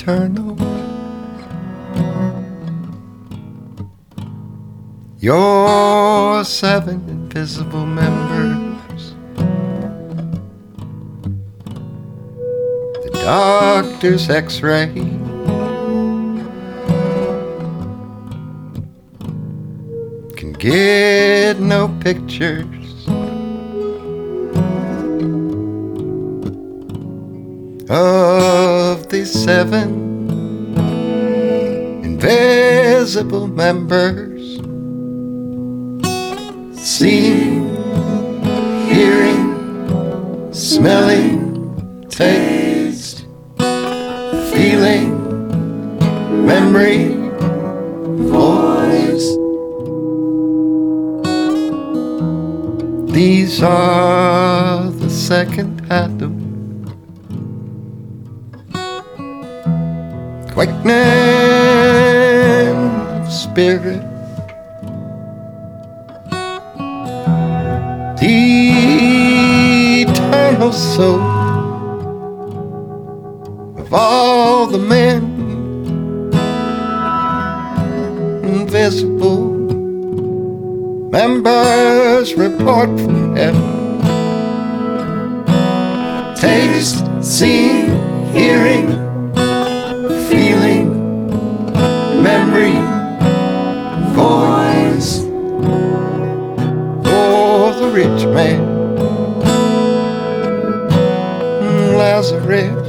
eternal. Your 7 invisible members, the doctor's x-ray, can get no pictures of these 7 invisible members. Seeing, hearing, smelling, taste, feeling, memory, voice. These are the second atom. Quickening of spirit, the eternal soul of all the men, invisible members report from heaven. Taste, seeing, hearing, feeling, memory, voice. The rich man, Lazarus,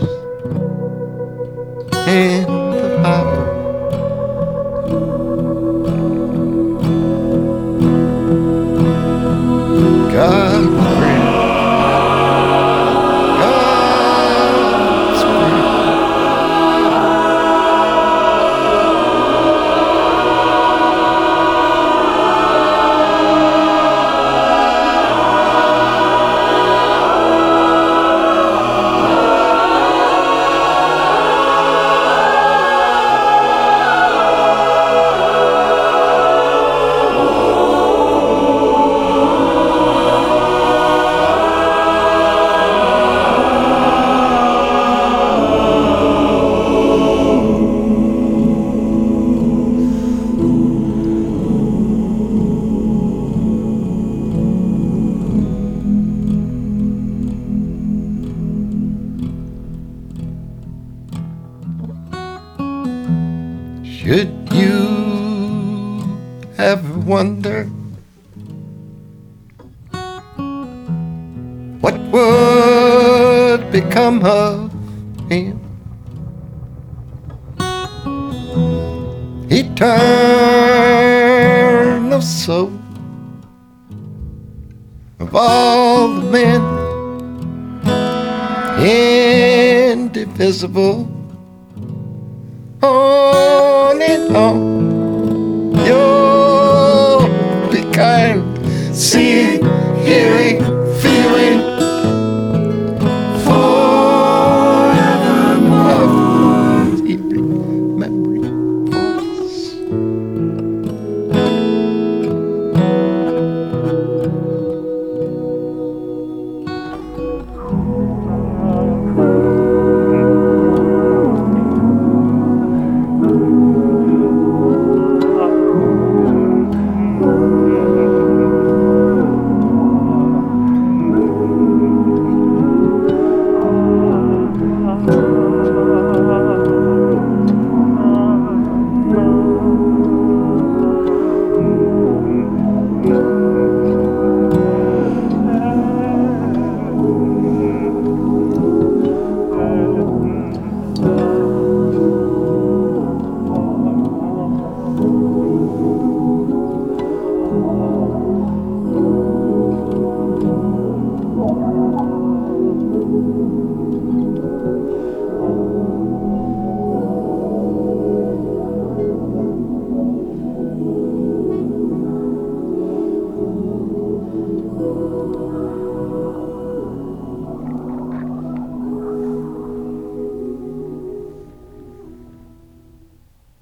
in the Bible. God's free. God's free. Should you ever wonder what would become of him, eternal soul of all the men, indivisible, on and on. You'll be kind, seeing, hearing,